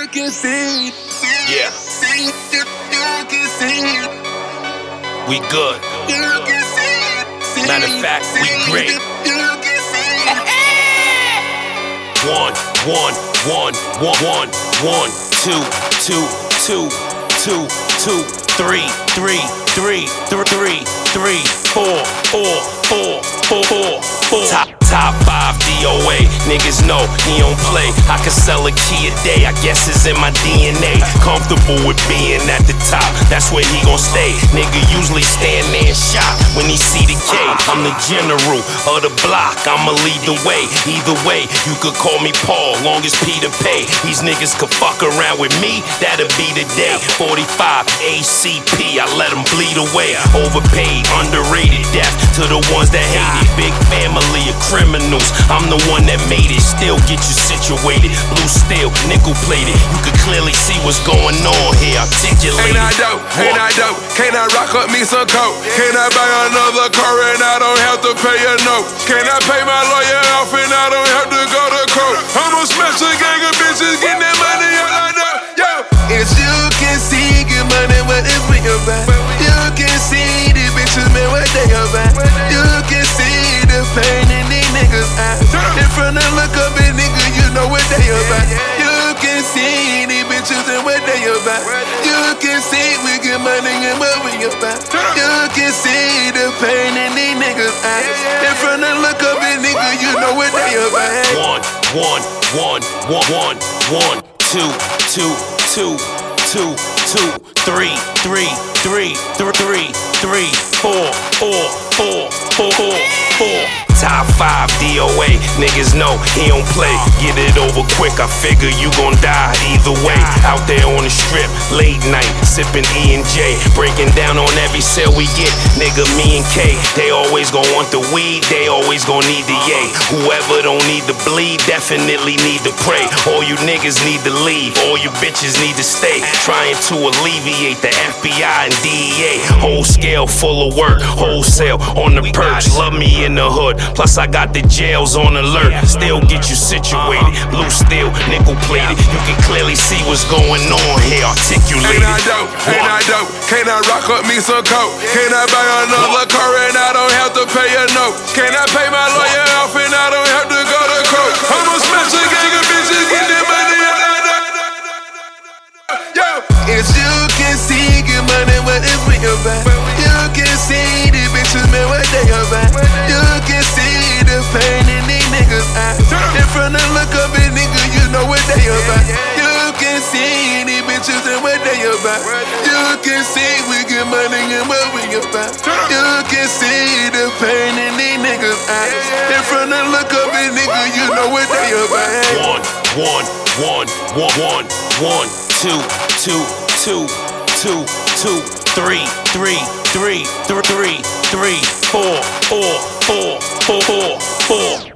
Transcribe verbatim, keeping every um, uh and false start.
You can see. Yeah. See, you, you can see. We good. You can see. See, Matter of fact, we see, great. You, you can see. One, one, one, one, one, one, two, two, two, two, two, three, three, three, three, three, four, four, four, four, four, four. Top, top five D O A. Niggas know he don't play. I can sell a key a day. I guess it's in my D N A. Comfortable with being at the top. That's where he gon' stay. Nigga usually stand there and shot when he see the K. I'm the general of the block. I'ma lead the way. Either way, you could call me Paul. Long as Peter pay. These niggas could fuck around with me. That'll be the day. forty-five A C P. I let them bleed away. Overpaid, underrated. Death to the ones that hate it. Big family of criminals. I'm the one that made it. Still get you situated. Blue steel, nickel plated. You can clearly see what's going on here. Articulated. Ain't I dope? Ain't I dope? Can I rock up me some coke? Can I buy another car and I don't have to pay a note? Can I pay my lawyer off and I don't have to go to court? I'ma smash a gang of bitches, get that money all I know. Yo, if you can see good money, what is we about? You can see the bitches, man, what they about? You can see the pain in these niggas' eyes. In front of look up and nigga, you know what they about. You can see the bitches and what they about. You can see we get money and what we about. You can see the pain in these niggas' eyes. In front of look up and nigga, you know what they about. One, one, one, one, one, one, two, two, two, two, two, three, three, three, three, three, four, four, four, four, four, four. Top five D O A, niggas know he don't play. Get it over quick, I figure you gon' die either way. Out there on the strip, late night, sippin' E and J, breaking down on every sale we get. Nigga, me and K, they always gon' want the weed, they always gon' need the yay. Whoever don't need to bleed, definitely need to pray. All you niggas need to leave, all you bitches need to stay. Trying to alleviate the F B I and D E A. Whole scale full of work, wholesale on the perch. Love me in the hood. Plus I got the jails on alert. Still get you situated. Blue steel, nickel plated. You can clearly see what's going on here. Articulated. Ain't I dope? Ain't I dope? Can I rock up me some coke? Can I buy another car and I don't have to pay a note? Can I pay my lawyer off and I don't have to go to court? I'ma smash a gang of bitches, get that money all I know. Yo, if you can see good money, what is we about? You can see the bitches, man, what they about? You can see the pain in these niggas' eyes. In front of look up and nigga, you know what they about. You can see the bitches and what they about. You can see we get money and what we about. You can see the pain in these niggas' eyes. In front of look up and nigga, you know what they about. One, one, one, one, one, one, two, two, two, two, two, three, three, three, three, three, four, four, four, four, four.